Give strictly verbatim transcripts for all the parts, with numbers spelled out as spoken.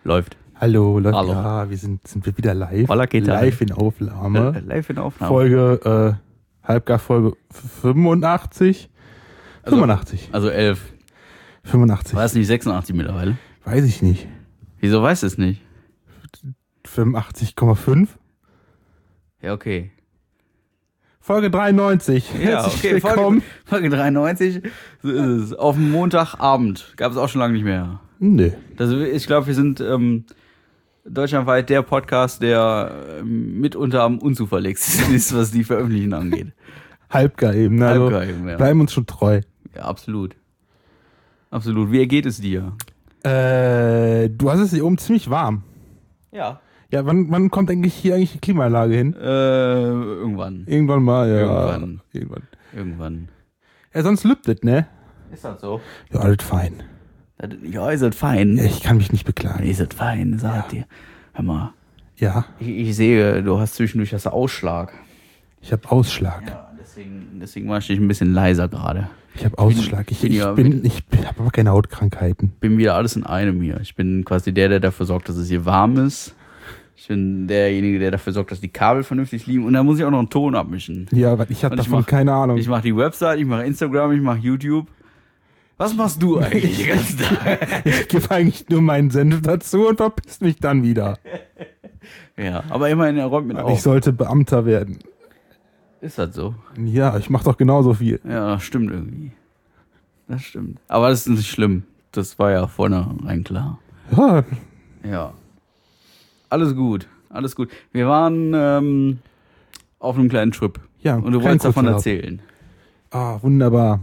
Läuft. Hallo, Leute. Hallo. Ja, wir sind, sind wir wieder live. Hola, geht live in Aufnahme. Äh, live in Aufnahme. Folge, äh, Halbgar-Folge fünfundachtzig. Also- fünfundachtzig. Also elf. fünfundachtzig. War es nicht sechsundachtzig mittlerweile? Weiß ich nicht. Wieso weißt du es nicht? fünfundachtzig Komma fünf. Ja, okay. Folge dreiundneunzig. Ja, Herzlich okay. willkommen. Folge, Folge dreiundneunzig. So ist es. Auf dem Montagabend. Gab es auch schon lange nicht mehr. Nö. Das, ich glaube, wir sind ähm, deutschlandweit der Podcast, der ähm, mitunter am unzuverlässigsten ist, was die Veröffentlichung angeht. Halbgar eben. Ne? Also Halbgar eben, ja. bleiben uns schon treu. Ja, absolut. Absolut. Wie ergeht es dir? Äh, du hast es hier oben ziemlich warm. Ja. Ja, wann, wann kommt eigentlich hier eigentlich die Klimaanlage hin? Äh, irgendwann. Irgendwann mal, ja. Irgendwann. Irgendwann. Irgendwann. Ja, sonst lübt es, ne? Ist das so? Ja, alles fein. Das, ja, ist das fein. Ja, ich kann mich nicht beklagen. Ist das fein, sag Ja. dir. Hör mal. Ja, Ich, ich sehe, du hast zwischendurch das Ausschlag. ich habe Ausschlag. Ja, deswegen, deswegen war ich dich ein bisschen leiser gerade. Ich habe Ausschlag. Ich, bin ich ja bin, ich bin, habe aber keine Hautkrankheiten. Bin wieder alles in einem hier. Ich bin quasi der, der dafür sorgt, dass es hier warm ist. Ich bin derjenige, der dafür sorgt, dass die Kabel vernünftig liegen. Und da muss ich auch noch einen Ton abmischen. Ja, weil ich habe Und ich davon mach- keine Ahnung. Ich mache die Website, ich mache Instagram, ich mache YouTube. Was machst du eigentlich den ganzen Tag? Ich gebe eigentlich nur meinen Senf dazu und verpiss mich dann wieder. Ja, aber immerhin, er räumt mit Ich auf. sollte Beamter werden. Ist das so? Ja, ich mache doch genauso viel. Ja, stimmt irgendwie. Das stimmt. Aber das ist nicht schlimm. Das war ja vornherein klar. Ja, Ja. Alles gut. Alles gut. Wir waren ähm, auf einem kleinen Trip. ja Und du kein wolltest davon Kurzurlaub. erzählen. Ah, wunderbar.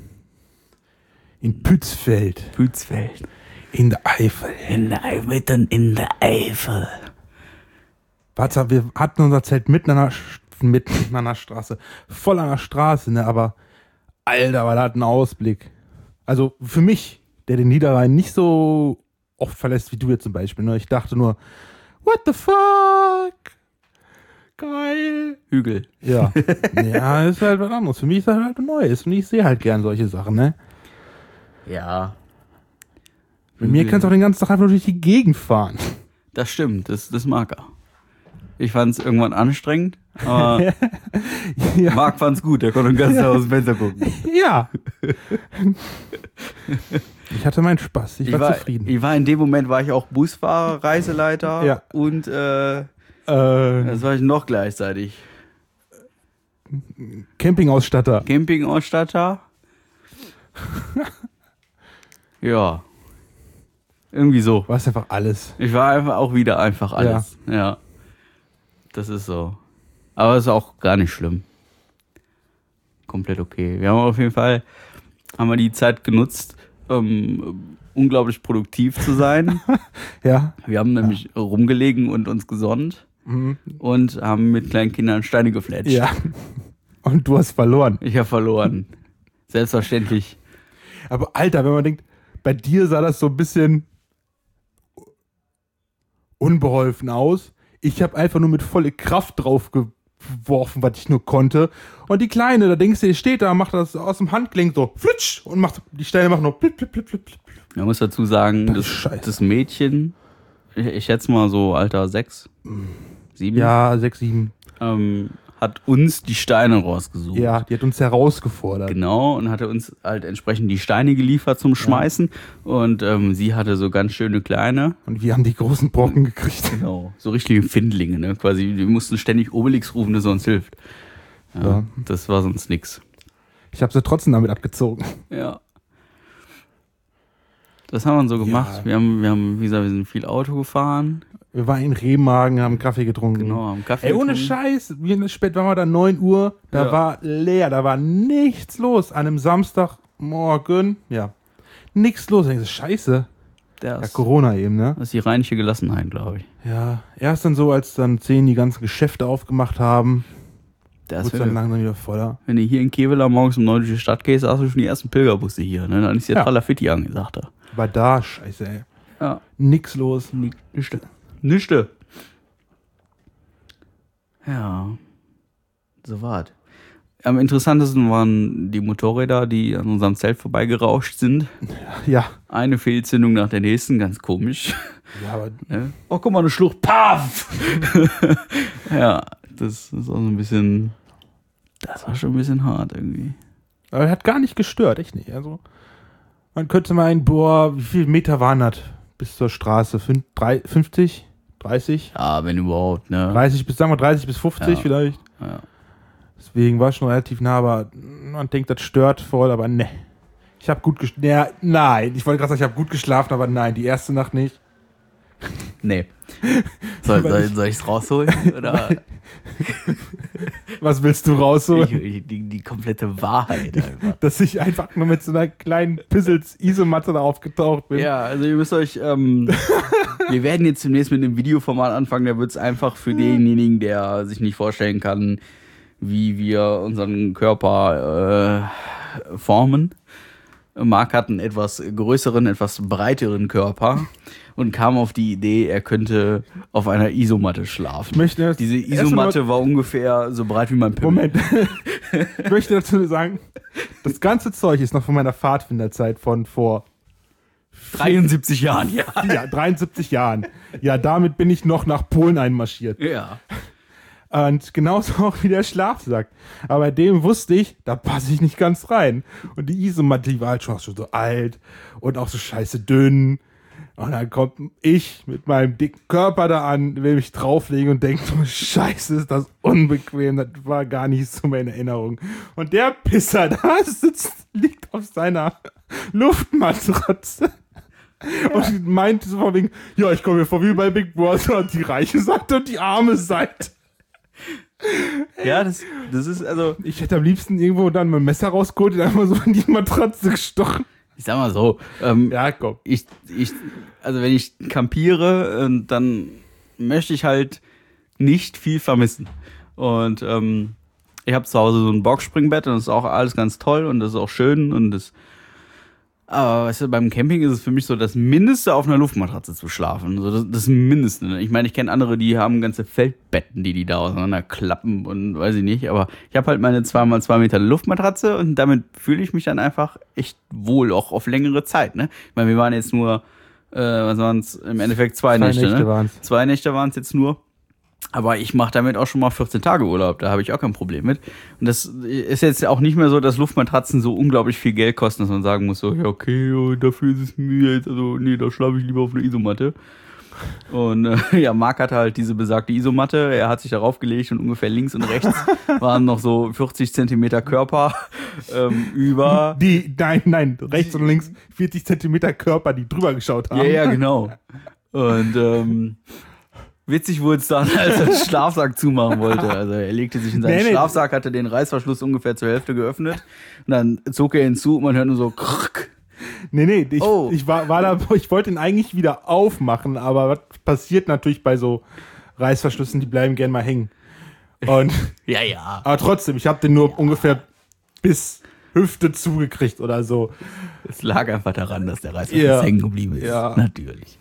In Pützfeld, Pützfeld. in der Eifel. In der Eifel. Mitten in der Eifel. Warte, wir hatten unser Zelt mitten an der, Sch- mitten an der Straße. Voll an der Straße, ne? Aber, Alter, war das ein Ausblick. Also, für mich, der den Niederrhein nicht so oft verlässt wie du jetzt zum Beispiel, ne? Ich dachte nur, what the fuck? Geil. Hügel. Ja. Ja, ist halt was anderes. Für mich ist das halt Neues. Und ich sehe halt gern solche Sachen, ne? Ja. Mit mir kannst du auch den ganzen Tag einfach durch die Gegend fahren. Das stimmt. Das, das mag er. Ich fand es irgendwann anstrengend, aber Ja. Marc fand es gut. Der konnte den ganzen Tag aus dem Fenster gucken. Ja. Ich hatte meinen Spaß. Ich, Ich war, war, zufrieden. ich war in dem Moment war ich auch Busfahrer, Reiseleiter Ja. und äh, äh, das war ich noch gleichzeitig. Campingausstatter. Campingausstatter. Ja. Irgendwie so. War es einfach alles. Ich war einfach auch wieder einfach alles. Ja. Das ist so. Aber es ist auch gar nicht schlimm. Komplett okay. Wir haben auf jeden Fall haben wir die Zeit genutzt, um unglaublich produktiv zu sein. Ja. Wir haben nämlich rumgelegen und uns gesonnt Mhm. und haben mit kleinen Kindern Steine gefletscht. Ja. Und du hast verloren. Ich habe verloren. Selbstverständlich. Aber Alter, wenn man denkt, bei dir sah das so ein bisschen unbeholfen aus. Ich habe einfach nur mit volle Kraft drauf geworfen, was ich nur konnte. Und die Kleine, da denkst du, die steht da, macht das aus dem Handgelenk so flitsch und macht die Steine machen noch blip, blip, blip, blip, blip. Man muss dazu sagen, Das das, ist scheiße. das Mädchen, ich, ich schätze mal so Alter sechs, sieben, Ja, sechs, sieben. ähm, hat uns die Steine rausgesucht. Ja, die hat uns herausgefordert. Genau, und hatte uns halt entsprechend die Steine geliefert zum Schmeißen. Und ähm, sie hatte so ganz schöne kleine. Und wir haben die großen Brocken gekriegt. Genau. So richtige Findlinge, ne? Quasi, wir mussten ständig Obelix rufen, dass er uns hilft. Ja, Ja. Das war sonst nix. Ich habe sie trotzdem damit abgezogen. Ja. Das haben wir so gemacht. Ja. Wir haben, wir haben, wie gesagt, wir sind viel Auto gefahren. Wir waren in Remagen, haben Kaffee getrunken. Genau, haben Kaffee Ey, ohne getrunken. Scheiß, wir spät waren wir da neun Uhr, da Ja. war leer, da war nichts los. An einem Samstagmorgen, ja, nichts los. Ich denke, scheiße. Das, Ja, Corona eben, ne? das ist die rheinische Gelassenheit, glaube ich. Ja, erst dann so, als dann zehn die ganzen Geschäfte aufgemacht haben, Das wurde dann wenn, langsam wieder voller. wenn du hier in Kevela morgens um neun durch die Stadt gehst, hast du schon die ersten Pilgerbusse hier. Ne? Dann ist der Ja. Tralafitti angesagt. Da. Aber da, scheiße, ey. Ja. Nix los. Nischte. Nischte. Ja. So war's. Am interessantesten waren die Motorräder, die an unserem Zelt vorbeigerauscht sind. Ja. Eine Fehlzündung nach der nächsten, ganz komisch. Ja, aber Ne? Oh, guck mal, eine Schlucht. Paff! Ja, das ist auch so ein bisschen. Das war schon ein bisschen hart irgendwie. aber er hat gar nicht gestört, echt nicht. Also, man könnte meinen, boah, wie viele Meter waren das bis zur Straße? Fün- drei- fünfzig? dreißig? Ja, wenn überhaupt, ne? dreißig bis, sagen wir dreißig bis fünfzig Ja. vielleicht. Ja. Deswegen war es schon relativ nah, aber man denkt, das stört voll, aber ne. Ich habe gut geschlafen. Ja, nein, ich wollte gerade sagen, ich habe gut geschlafen, aber nein, die erste Nacht nicht. Nee. Soll, soll, soll ich es rausholen? Oder? Was willst du rausholen? Ich, ich, die, die komplette Wahrheit einfach. Dass ich einfach nur mit so einer kleinen Pissels-Isomatte da aufgetaucht bin. Ja, also ihr müsst euch, ähm, wir werden jetzt demnächst mit einem Videoformat anfangen, da wird es einfach für denjenigen, der sich nicht vorstellen kann, wie wir unseren Körper äh, formen. Marc hat einen etwas größeren, etwas breiteren Körper und kam auf die Idee, er könnte auf einer Isomatte schlafen. Ich möchte jetzt Diese erst Isomatte war ungefähr so breit wie mein Pimmel. Moment. Ich möchte dazu nur sagen, das ganze Zeug ist noch von meiner Pfadfinderzeit von vor dreiundsiebzig Jahren, ja. ja, dreiundsiebzig Jahren. Ja, damit bin ich noch nach Polen einmarschiert. Ja. Und genauso auch wie der Schlafsack. Aber bei dem wusste ich, da passe ich nicht ganz rein. Und die Isomatte, die war halt schon, schon so alt und auch so scheiße dünn. Und dann kommt ich mit meinem dicken Körper da an, will mich drauflegen und denkt so, scheiße, ist das unbequem. Das war gar nicht so meine Erinnerung. Und der Pisser da sitzt, liegt auf seiner Luftmatratze. Und meint so von wegen, ja, ich komme mir vor wie bei Big Brother und die reiche Seite und die arme Seite. Ja, das, das ist also, Ich hätte am liebsten irgendwo dann mein Messer rausgeholt und einfach so in die Matratze gestochen. ich sag mal so, ähm, Ja, komm. ich, ich, also wenn ich campiere, äh, dann möchte ich halt nicht viel vermissen. Und ähm, ich habe zu Hause so ein Boxspringbett und das ist auch alles ganz toll und das ist auch schön und das. Aber weißt du, beim Camping ist es für mich so das Mindeste, auf einer Luftmatratze zu schlafen. So das, das Mindeste. Ne? Ich meine, ich kenne andere, die haben ganze Feldbetten, die die da auseinanderklappen und weiß ich nicht. Aber ich habe halt meine zwei mal zwei Meter Luftmatratze und damit fühle ich mich dann einfach echt wohl, auch auf längere Zeit. Ne? Ich meine, wir waren jetzt nur, äh, was waren es, im Endeffekt zwei, Zwei Nächte. Nächte ne? waren's. Zwei Nächte waren es jetzt nur. Aber ich mache damit auch schon mal vierzehn Tage Urlaub, da habe ich auch kein Problem mit. Und das ist jetzt auch nicht mehr so, dass Luftmatratzen so unglaublich viel Geld kosten, dass man sagen muss, so, ja, okay, oh, dafür ist es mir jetzt, also nee, da schlafe ich lieber auf einer Isomatte. Und äh, ja, Marc hatte halt diese besagte Isomatte, er hat sich darauf gelegt und ungefähr links und rechts waren noch so vierzig Zentimeter Körper ähm, über. Die, nein, nein, rechts und links vierzig Zentimeter Körper, die drüber geschaut haben. Ja, ja, genau. Und ähm, witzig wurde es dann, als er den Schlafsack zumachen wollte. Also er legte sich in seinen Nee, nee. Schlafsack, hatte den Reißverschluss ungefähr zur Hälfte geöffnet und dann zog er ihn zu und man hört nur so krrrk. Nee, nee, ich, Oh. ich war, war da, ich wollte ihn eigentlich wieder aufmachen, aber was passiert natürlich bei so Reißverschlüssen, die bleiben gern mal hängen. Und, Ja, ja. aber trotzdem, ich habe den nur ungefähr bis Hüfte zugekriegt oder so. Es lag einfach daran, dass der Reißverschluss Ja. hängen geblieben ist. Ja. Natürlich.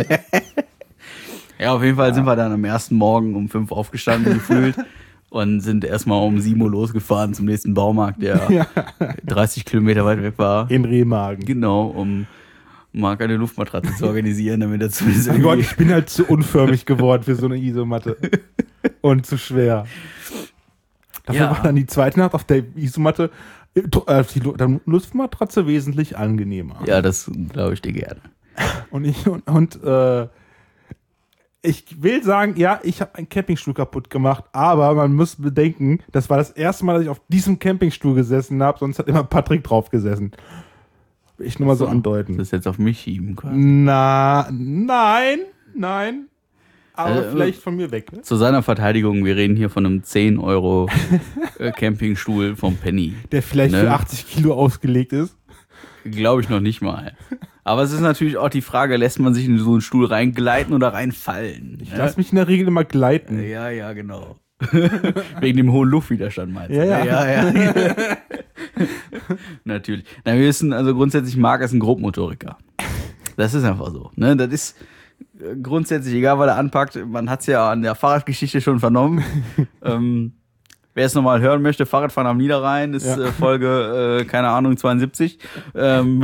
Ja, auf jeden Fall sind wir dann am ersten Morgen um fünf aufgestanden gefühlt und sind erstmal um sieben Uhr losgefahren zum nächsten Baumarkt, der Ja. dreißig Kilometer weit weg war. In Rehmagen. Genau, um Marc eine Luftmatratze zu organisieren, damit er zumindest Mein Gott, irgendwie... ich bin halt zu unförmig geworden für so eine Isomatte. Und zu schwer. Dafür Ja. war dann die zweite Nacht auf der Isomatte äh, die Lu- der Luftmatratze wesentlich angenehmer. Ja, das glaube ich dir gerne. Und ich und, und äh, ich will sagen, ja, ich habe einen Campingstuhl kaputt gemacht, aber man muss bedenken, das war das erste Mal, dass ich auf diesem Campingstuhl gesessen habe, sonst hat immer Patrick drauf gesessen. Will ich nur mal so, andeuten. Das jetzt auf mich schieben quasi. Na, nein, nein. Aber Äh, vielleicht von mir weg. Ne? Zu seiner Verteidigung, wir reden hier von einem zehn Euro äh, Campingstuhl vom Penny. Der vielleicht Ne? für achtzig Kilo ausgelegt ist. Glaube ich noch nicht mal. Aber es ist natürlich auch die Frage, lässt man sich in so einen Stuhl reingleiten oder reinfallen? Ich lasse mich in der Regel immer gleiten. Ja, ja, genau. Wegen dem hohen Luftwiderstand meinst du? Ja, ja. ja, ja. Natürlich. Na, wir wissen, also grundsätzlich, Marc ist ein Grobmotoriker. Das ist einfach so. Ne? Das ist äh, grundsätzlich, egal was er anpackt, man hat es ja an der Fahrradgeschichte schon vernommen. ähm, wer es nochmal hören möchte, Fahrradfahren am Niederrhein ist Ja. äh, Folge, äh, keine Ahnung, zweiundsiebzig. Ähm,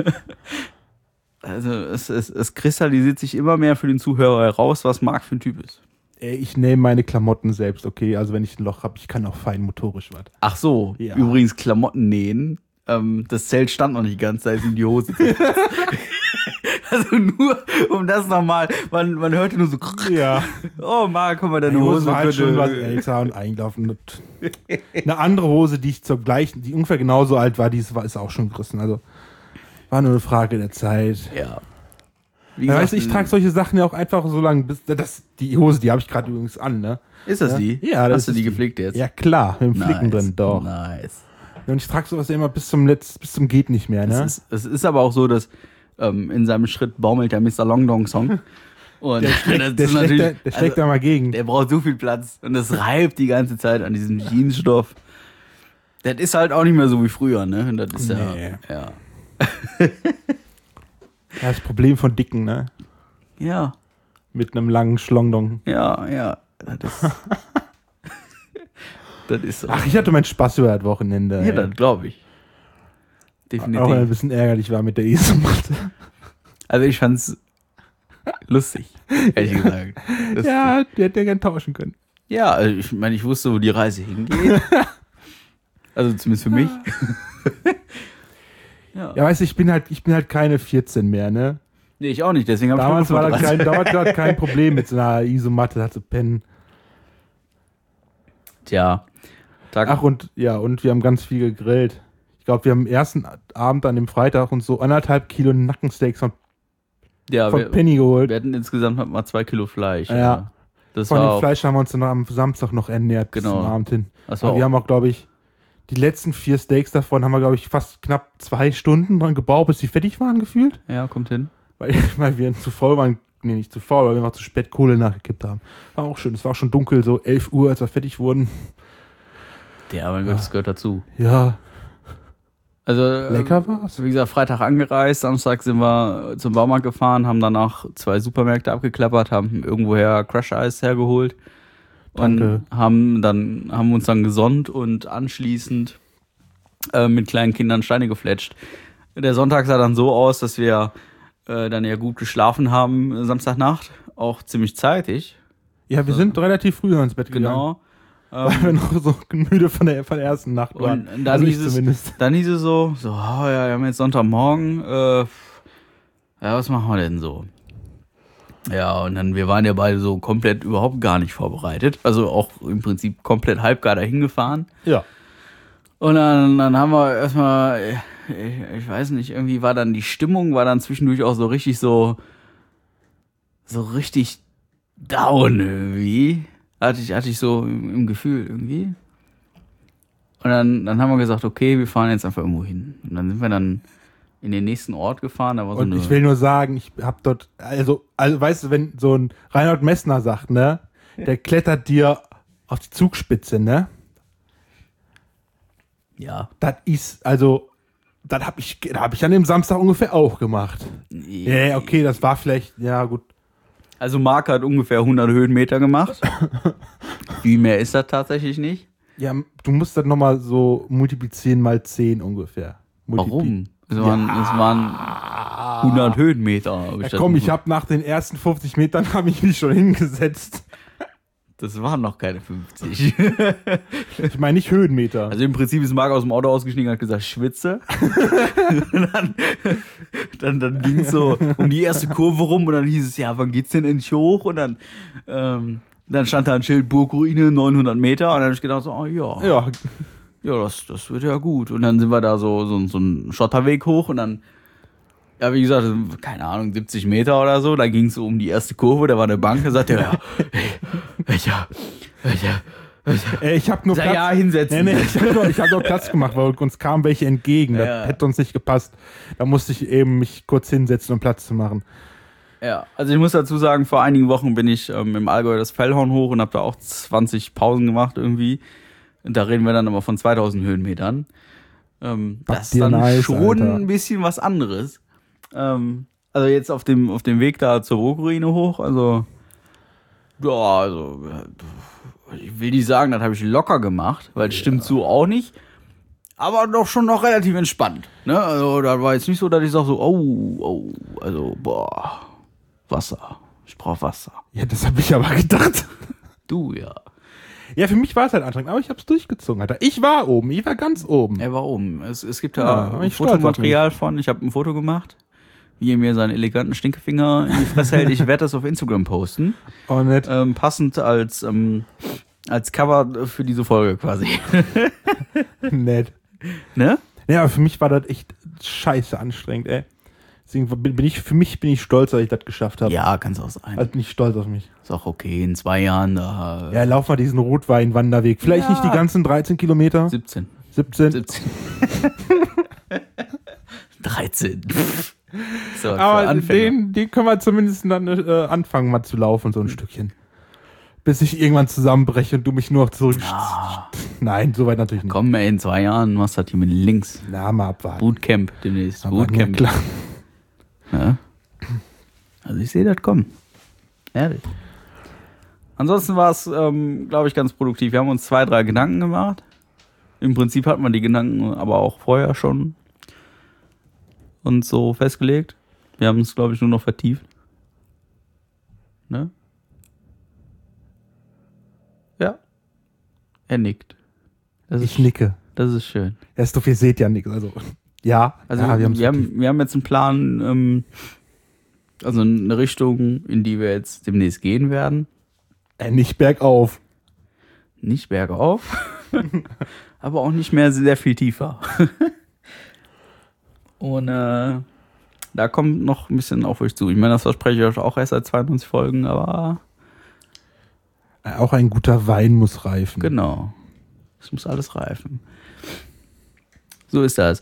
also es, es, es kristallisiert sich immer mehr für den Zuhörer heraus, was Marc für ein Typ ist. Ey, ich nehme meine Klamotten selbst, okay? Also wenn ich ein Loch habe, ich kann auch fein motorisch was. Ach so, Ja. übrigens Klamotten nähen. Ähm, das Zelt stand noch nicht ganz, da ist in die Hose. Also nur, um das nochmal, man, man hörte nur so, Ja. oh Marc, komm mal, deine Die Hose Hose war halt bitte. schon was älter und eingelaufen. Und eine andere Hose, die ich zur gleichen, die ungefähr genauso alt war, die ist, war, ist auch schon gerissen. Also war nur eine Frage der Zeit. Ja. Wie Ja, gesagt, weißt du, ich trage solche Sachen ja auch einfach so lange, bis das, die Hose, die habe ich gerade übrigens an, ne? Ist das Ja? die? Ja, das Hast du ist die die. gepflegt jetzt? Ja klar, mit dem Flicken drin, doch. Nice. Und ich trage sowas ja immer bis zum Letz, bis zum geht nicht mehr, ne? Es ist, es ist aber auch so, dass ähm, in seinem Schritt baumelt der Mister Longdong Song. Und Der schlägt, das der ist schlägt, natürlich- da, der schlägt also, da mal gegen. Der braucht so viel Platz und das reibt die ganze Zeit an diesem Jeansstoff. Das ist halt auch nicht mehr so wie früher, ne? Und das ist Nee. ja, ja. Ja, das Problem von Dicken, ne? Ja, Mit einem langen Schlongdong. ja, ja. Das ist, das ist so. Ach, ich hatte meinen Spaß über das Wochenende. Ja, ey. das glaube ich. Auch wenn er ein Definitiv. bisschen ärgerlich war mit der Isomatte. Also ich fand's lustig, ehrlich gesagt. Das, Ja, die hätte er gern tauschen können. ja, also ich meine, ich wusste, wo die Reise hingeht. Also zumindest für mich. Ja. Ja, weißt du, ich bin halt, ich bin halt keine vierzehn mehr, ne? Nee, ich auch nicht, deswegen habe ich Damals war das fünfunddreißig. kein, damals war das kein Problem mit so einer Isomatte, da zu pennen. Tja. Tag, Ach, und ja, und wir haben ganz viel gegrillt. Ich glaube, wir haben am ersten Abend an dem Freitag und so anderthalb Kilo Nackensteaks von, ja, von wir, Penny geholt. wir hatten insgesamt halt mal zwei Kilo Fleisch. Ja. Das Von war dem auch, Fleisch haben wir uns dann am Samstag noch ernährt bis Genau. zum Abend hin. das war Aber wir auch, haben auch, glaube ich, die letzten vier Steaks davon haben wir, glaube ich, fast knapp zwei Stunden dran gebaut, bis die fertig waren, gefühlt. ja, kommt hin. Weil, weil wir zu faul waren, nee, nicht zu faul, weil wir einfach zu spät Kohle nachgekippt haben. War auch schön. Es war auch schon dunkel, so elf Uhr, als wir fertig wurden. Ja, mein Gott, das gehört dazu. Ja, Also, äh, lecker war's. Wie gesagt, Freitag angereist, Samstag sind wir zum Baumarkt gefahren, haben danach zwei Supermärkte abgeklappert, haben irgendwoher Crush Eis hergeholt und Danke. haben dann haben uns dann gesonnt und anschließend äh, mit kleinen Kindern Steine gefletscht. Der Sonntag sah dann so aus, dass wir äh, dann ja gut geschlafen haben äh, Samstagnacht, auch ziemlich zeitig. Ja, wir sind relativ früh ins Bett gegangen. Genau. Weil wir noch so müde von der, von der ersten Nacht waren. Und dann also ich hieß es, zumindest. dann hieß es so, so, oh ja, wir haben jetzt Sonntagmorgen, äh, ja, was machen wir denn so? Ja, und dann, wir waren ja beide so komplett überhaupt gar nicht vorbereitet. Also auch im Prinzip komplett halbgar dahin gefahren. Ja. Und dann, dann haben wir erstmal, ich, ich weiß nicht, irgendwie war dann die Stimmung, war dann zwischendurch auch so richtig so, so richtig down irgendwie. Hatte ich, hatte ich so im, im Gefühl irgendwie. Und dann, dann haben wir gesagt, okay, wir fahren jetzt einfach irgendwo hin. Und dann sind wir dann in den nächsten Ort gefahren. Da war so Und eine, ich will nur sagen, ich hab dort, also, also weißt du, wenn so ein Reinhold Messner sagt, ne, der klettert dir auf die Zugspitze, ne, ja. das ist, also, das hab ich, das hab ich an dem Samstag ungefähr auch gemacht. Ja, okay, das war vielleicht, ja gut. Also Marc hat ungefähr hundert Höhenmeter gemacht. Viel mehr ist das tatsächlich nicht. Ja, du musst das nochmal so multiplizieren mal zehn ungefähr. Multipli- Warum? Es waren, es waren hundert Höhenmeter. hab Ja, das komm, nur- ich habe nach den ersten fünfzig Metern habe ich mich schon hingesetzt. Das waren noch keine fünfzig. Ich meine nicht Höhenmeter. Also im Prinzip ist Marc aus dem Auto ausgestiegen und hat gesagt, schwitze. Und dann dann, dann ging es so um die erste Kurve rum und dann hieß es, ja, wann geht's denn endlich hoch? Und dann, ähm, dann stand da ein Schild, Burgruine, neunhundert Meter. Und dann habe ich gedacht, so, oh ja, ja, Ja, das, das wird ja gut. Und dann sind wir da so, so, so einen Schotterweg hoch und dann, ja, wie gesagt, keine Ahnung, siebzig Meter oder so. Da ging es so um die erste Kurve, da war eine Bank, da sagte er, ja, hey, ja, ja, Ey, ich habe nur Sag Platz. ja, hinsetzen. Nee, nee, ich habe nur, ich hab nur Platz gemacht, weil uns kamen welche entgegen. Das Ja. hätte uns nicht gepasst. Da musste ich eben mich kurz hinsetzen, um Platz zu machen. Ja, also ich muss dazu sagen, vor einigen Wochen bin ich ähm, im Allgäu das Fellhorn hoch und habe da auch zwanzig Pausen gemacht irgendwie. Und da reden wir dann aber von zweitausend Höhenmetern. Ähm, Back das ist dir dann nice, schon Alter. ein bisschen was anderes. Ähm, also jetzt auf dem, auf dem Weg da zur Burgruine hoch, also ja, also ich will nicht sagen, das habe ich locker gemacht, weil es ja. stimmt so auch nicht. Aber doch schon noch relativ entspannt. Ne? Also da war jetzt nicht so, dass ich sage so, oh, oh, also boah, Wasser. Ich brauche Wasser. Ja, das habe ich aber gedacht. Du, ja. Ja, für mich war es halt anstrengend, aber ich habe es durchgezogen, Alter. Ich war oben, ich war ganz oben. Er war oben. Es, es gibt da ja, Fotomaterial von, ich habe ein Foto gemacht, wie er mir seinen eleganten Stinkefinger in die Fresse hält. Ich werde das auf Instagram posten. Oh, nett. Ähm, passend als, ähm, als Cover für diese Folge quasi. Nett. Ne? Ja, aber für mich war das echt scheiße anstrengend, ey. Deswegen bin ich, für mich bin ich stolz, dass ich das geschafft habe. Ja, kann's auch sein. Also bin ich stolz auf mich. Ist auch okay, in zwei Jahren da. Ja, lauf mal diesen Rotwein-Wanderweg. Vielleicht ja. nicht die ganzen dreizehn Kilometer. siebzehn. siebzehn. siebzehn. dreizehn. So, aber den, den können wir zumindest dann äh, anfangen, mal zu laufen, so ein hm. Stückchen. Bis ich irgendwann zusammenbreche und du mich nur noch zurück... Ah. Nein, soweit natürlich nicht. Komm, ey, in zwei Jahren machst du das hier mit links. Na, mal abwarten. Bootcamp demnächst. Aber Bootcamp. Klar. Ja. Also ich sehe das kommen. Ehrlich. Ansonsten war es, ähm, glaube ich, ganz produktiv. Wir haben uns zwei, drei Gedanken gemacht. Im Prinzip hat man die Gedanken aber auch vorher schon und so festgelegt. Wir haben es, glaube ich, nur noch vertieft. Ne? Ja. Er nickt. Das ich ist, nicke. Das ist schön. Erst doch, ihr seht ja nichts. Also, ja. Also ja, wir, wir, haben, wir haben jetzt einen Plan, ähm, also eine Richtung, in die wir jetzt demnächst gehen werden. Äh, nicht bergauf. Nicht bergauf, aber auch nicht mehr sehr viel tiefer. Und äh, da kommt noch ein bisschen auf euch zu. Ich meine, das verspreche ich euch auch erst seit zweiundneunzig Folgen, aber... Auch ein guter Wein muss reifen. Genau. Es muss alles reifen. So ist das.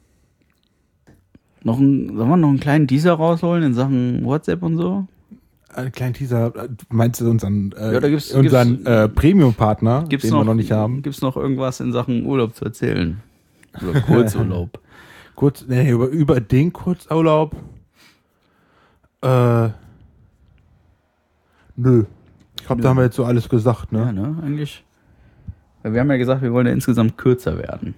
Noch ein, sollen wir noch einen kleinen Teaser rausholen in Sachen WhatsApp und so? Einen kleinen Teaser, meinst du unseren, äh, ja, da gibt's, unseren gibt's, äh, Premium-Partner, den noch, wir noch nicht haben? Gibt es noch irgendwas in Sachen Urlaub zu erzählen? Oder Kurzurlaub? Kurz, nee, über, über den Kurzurlaub? Äh, nö. Ich glaube, da haben wir jetzt so alles gesagt, ne? Ja, ne, eigentlich. Wir haben ja gesagt, wir wollen ja insgesamt kürzer werden.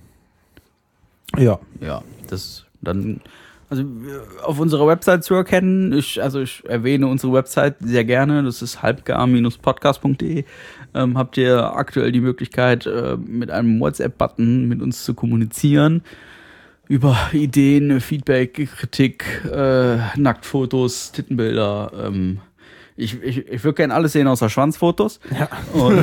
Ja. Ja, das dann, also auf unserer Website zu erkennen, ich, also ich erwähne unsere Website sehr gerne, das ist halbgar Bindestrich podcast punkt de, ähm, habt ihr aktuell die Möglichkeit, äh, mit einem WhatsApp-Button mit uns zu kommunizieren, über Ideen, Feedback, Kritik, äh, Nacktfotos, Tittenbilder, ähm, ich, ich, ich würde gerne alles sehen außer Schwanzfotos. Ja. Und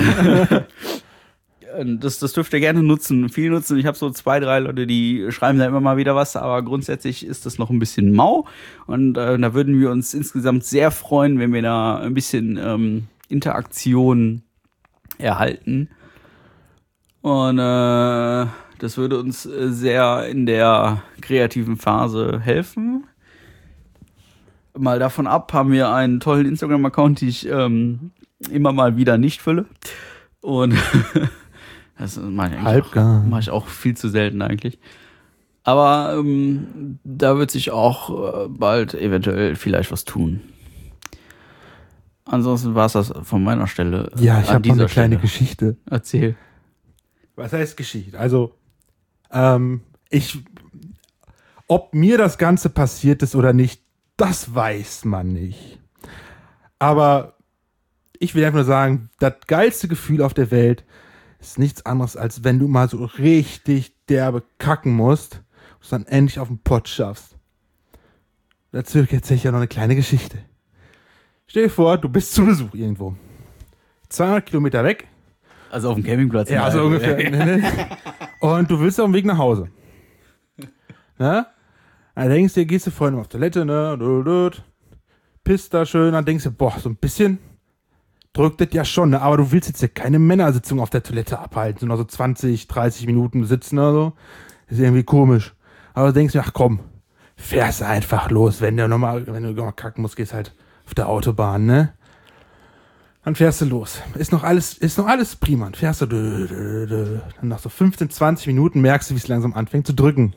Das, das dürft ihr gerne nutzen, viel nutzen. Ich habe so zwei, drei Leute, die schreiben da immer mal wieder was, aber grundsätzlich ist das noch ein bisschen mau. Und äh, da würden wir uns insgesamt sehr freuen, wenn wir da ein bisschen ähm, Interaktion erhalten. Und äh, das würde uns sehr in der kreativen Phase helfen. Mal davon ab haben wir einen tollen Instagram-Account, den ich ähm, immer mal wieder nicht fülle. Und das mache ich, eigentlich auch, mach ich auch viel zu selten eigentlich. Aber ähm, da wird sich auch äh, bald eventuell vielleicht was tun. Ansonsten war es das von meiner Stelle. Ja, ich habe noch eine kleine Stelle. Geschichte. Erzähl. Was heißt Geschichte? Also, ähm, ich, ob mir das Ganze passiert ist oder nicht, das weiß man nicht. Aber ich will einfach nur sagen, das geilste Gefühl auf der Welt ist nichts anderes, als wenn du mal so richtig derbe kacken musst und es dann endlich auf den Pott schaffst. Dazu erzähle ich ja noch eine kleine Geschichte. Stell dir vor, du bist zu Besuch irgendwo. zweihundert Kilometer weg. Also auf dem Campingplatz. Ja, also ungefähr. Und du willst auf dem Weg nach Hause. Ne? Dann denkst du, gehst du vorhin auf Toilette, ne? Pisst da schön, dann denkst du, boah, so ein bisschen drückt das ja schon, ne? Aber du willst jetzt ja keine Männersitzung auf der Toilette abhalten, sondern so zwanzig, dreißig Minuten sitzen oder so. Ist irgendwie komisch. Aber du denkst dir, ach komm, fährst einfach los. Wenn du nochmal, wenn du nochmal kacken musst, gehst halt auf der Autobahn, ne? Dann fährst du los. Ist noch alles, ist noch alles prima. Dann fährst du, dö, dö, dö. Dann nach so fünfzehn, zwanzig Minuten merkst du, wie es langsam anfängt zu drücken.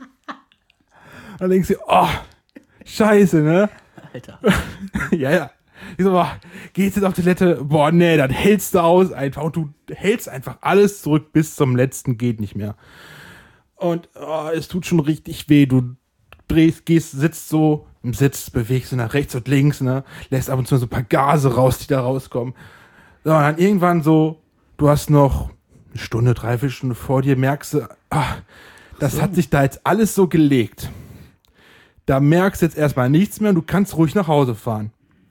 Dann denkst du, oh, scheiße, ne? Alter. Ja, ja. Ich so, boah, geht's jetzt auf die Toilette? Boah, nee, dann hältst du aus einfach. Und du hältst einfach alles zurück bis zum letzten geht nicht mehr. Und oh, es tut schon richtig weh. Du drehst, gehst, sitzt so im Sitz, bewegst du nach rechts und links, ne? Lässt ab und zu so ein paar Gase raus, die da rauskommen. So, und dann irgendwann so, du hast noch eine Stunde, dreiviertel Stunde vor dir, merkst du, ah, das so. Hat sich da jetzt alles so gelegt. Da merkst du jetzt erstmal nichts mehr und du kannst ruhig nach Hause fahren.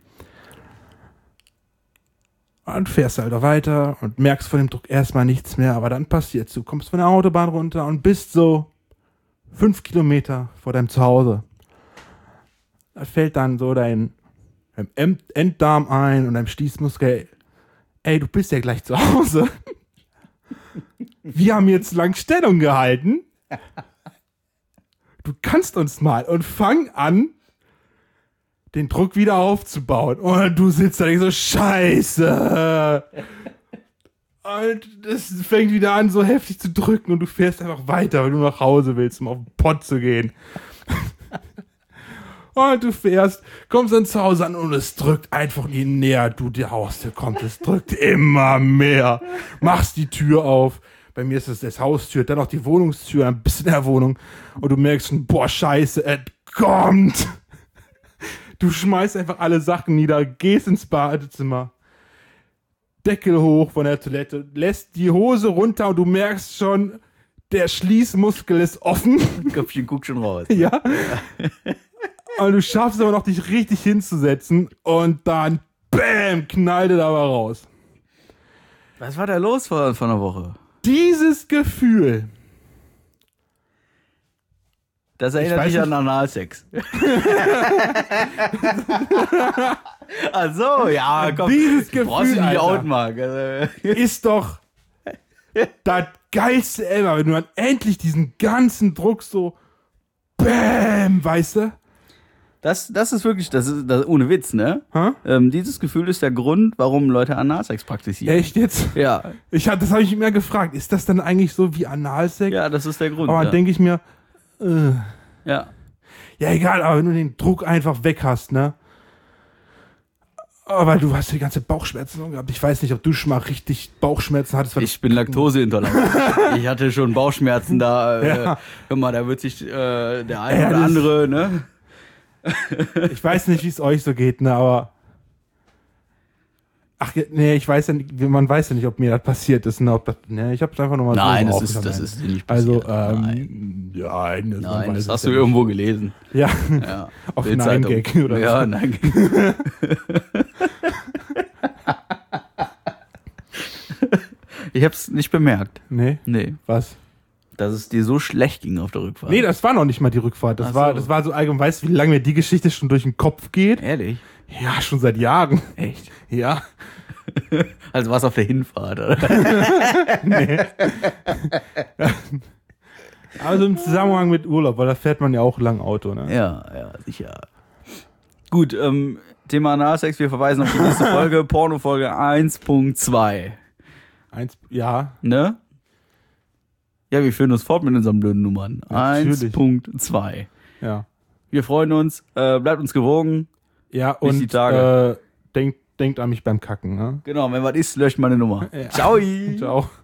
Und fährst halt weiter und merkst von dem Druck erstmal nichts mehr, aber dann passiert's. Du kommst von der Autobahn runter und bist so fünf Kilometer vor deinem Zuhause. Da fällt dann so dein, dein Enddarm ein und dein Stießmuskel. Ey, du bist ja gleich zu Hause. Wir haben jetzt lang Stellung gehalten. Du kannst uns mal und fang an, den Druck wieder aufzubauen. Und du sitzt da und so, scheiße. Und das fängt wieder an, so heftig zu drücken und du fährst einfach weiter, weil du nach Hause willst, um auf den Pott zu gehen. Und du fährst, kommst dann zu Hause an und es drückt einfach, je näher du die Haustür kommst, es drückt immer mehr. Machst die Tür auf. Bei mir ist es das Haustür, dann auch die Wohnungstür, ein bisschen in der Wohnung. Und du merkst schon, boah, scheiße, es kommt. Du schmeißt einfach alle Sachen nieder, gehst ins Badezimmer, Deckel hoch von der Toilette, lässt die Hose runter und du merkst schon, der Schließmuskel ist offen. Köpfchen guckt schon raus. Ja. Und du schaffst aber noch, dich richtig hinzusetzen und dann, bäm, knallt er aber raus. Was war da los vor, vor einer Woche? Dieses Gefühl. Das erinnert mich an Analsex. Ach so, ja, komm. Dieses Gefühl, brauchst du nicht outen, Marc. Ist doch das Geilste ever, wenn du dann endlich diesen ganzen Druck so bäm, weißt du? Das, das ist wirklich, das ist das, ohne Witz, ne? Ähm, dieses Gefühl ist der Grund, warum Leute Analsex praktizieren. Echt jetzt? Ja. Ich hab, das habe ich mir gefragt. Ist das dann eigentlich so wie Analsex? Ja, das ist der Grund. Aber dann ja. denke ich mir, äh, ja. Ja, egal, aber wenn du den Druck einfach weg hast, ne? Aber du hast die ganze Bauchschmerzen gehabt. Ich weiß nicht, ob du schon mal richtig Bauchschmerzen hattest. Ich bin laktoseintolerant. Ich hatte schon Bauchschmerzen da. Äh, Ja. Hör mal, da wird sich äh, der eine Ja, oder das- andere, ne? Ich weiß nicht, wie es euch so geht, ne, aber. Ach, ja, nee, ich weiß ja nicht, man weiß ja nicht, ob mir das passiert ist, ne, ob das, ne, ich hab's einfach nochmal Nein, so das ist, aufgenommen. das ist dir nicht Also, passiert. ähm, Nein, nein, das, man Nein, weiß das es hast ja du nicht. irgendwo gelesen. Ja, Ja. auf Bildzeitung. Nein Gag oder Ja, so. Nein Gag. Ich hab's nicht bemerkt. Nee, Nee, was? dass es dir so schlecht ging auf der Rückfahrt. Nee, das war noch nicht mal die Rückfahrt. Das Ach war, so. das war so allgemein, weißt du, wie lange mir die Geschichte schon durch den Kopf geht? Ehrlich? Ja, schon seit Jahren. Echt? Ja. Also war's auf der Hinfahrt, oder? Also im Zusammenhang mit Urlaub, weil da fährt man ja auch lang Auto, ne? Ja, ja, sicher. Gut, ähm, Thema Analsex, wir verweisen auf die nächste Folge, Porno-Folge eins Punkt zwei. Eins, ja. Ne? Ja, wir führen uns fort mit unseren blöden Nummern. Natürlich. eins Punkt zwei. Ja. Wir freuen uns, äh, bleibt uns gewogen. Ja, Bis und die Tage. Äh, denkt, denkt an mich beim Kacken, ne? Genau, wenn was ist, löscht meine Nummer. Ja. Ciao. Ciao.